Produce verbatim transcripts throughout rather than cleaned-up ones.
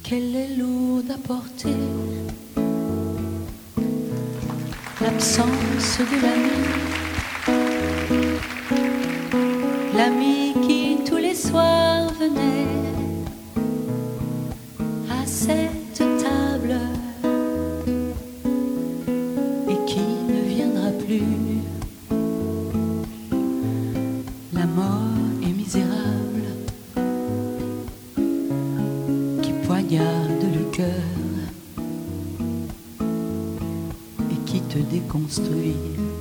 qu'elle est lourde à porter, l'absence de l'ami, l'ami qui tous les soirs venait à cette table et qui ne viendra plus. La mort est misérable qui poignarde le cœur et qui te déconstruit.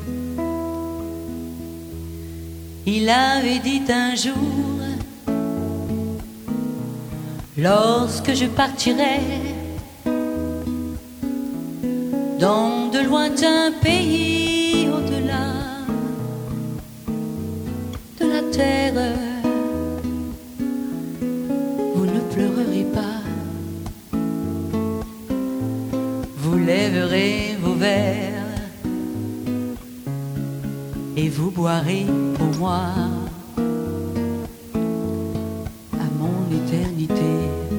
Il avait dit un jour, lorsque je partirai dans de lointains pays au-delà de la terre, vous ne pleurerez pas, vous lèverez vos verres et vous boirez pour moi à mon éternité.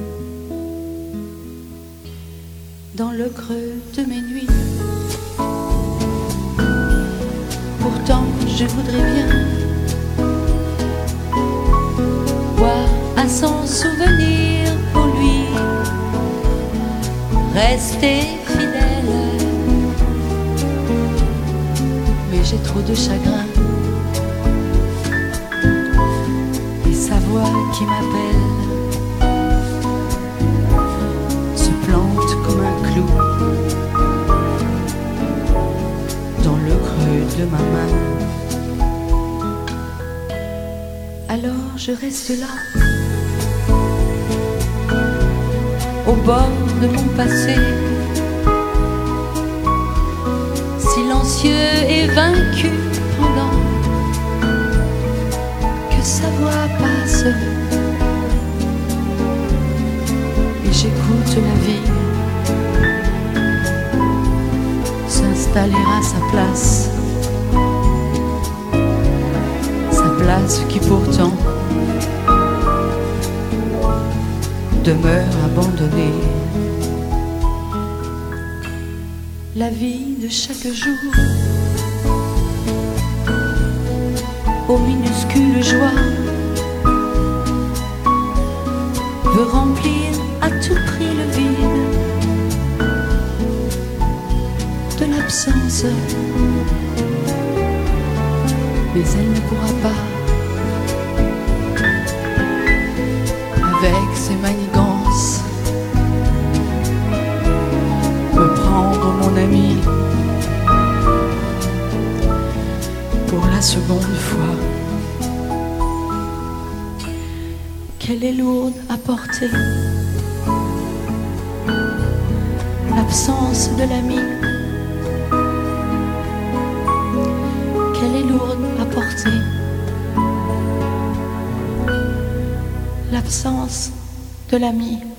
Dans le creux de mes nuits, pourtant je voudrais bien voir à son souvenir pour lui rester fidèle, mais j'ai trop de chagrin et sa voix qui m'appelle se plante comme un clou dans le creux de ma main. Alors je reste là, au bord de mon passé, silencieux et vaincu pendant que sa voix passe, et j'écoute la vie s'installer à sa place, sa place qui pourtant demeure abandonnée. La vie de chaque jour, aux minuscules joies, veut remplir à tout prix le vide de l'absence, mais elle ne pourra pas, avec ses manigances, me prendre mon ami pour la seconde fois. Qu'elle est lourde à porter, l'absence de l'ami. Qu'elle est lourde à porter, l'absence de l'ami.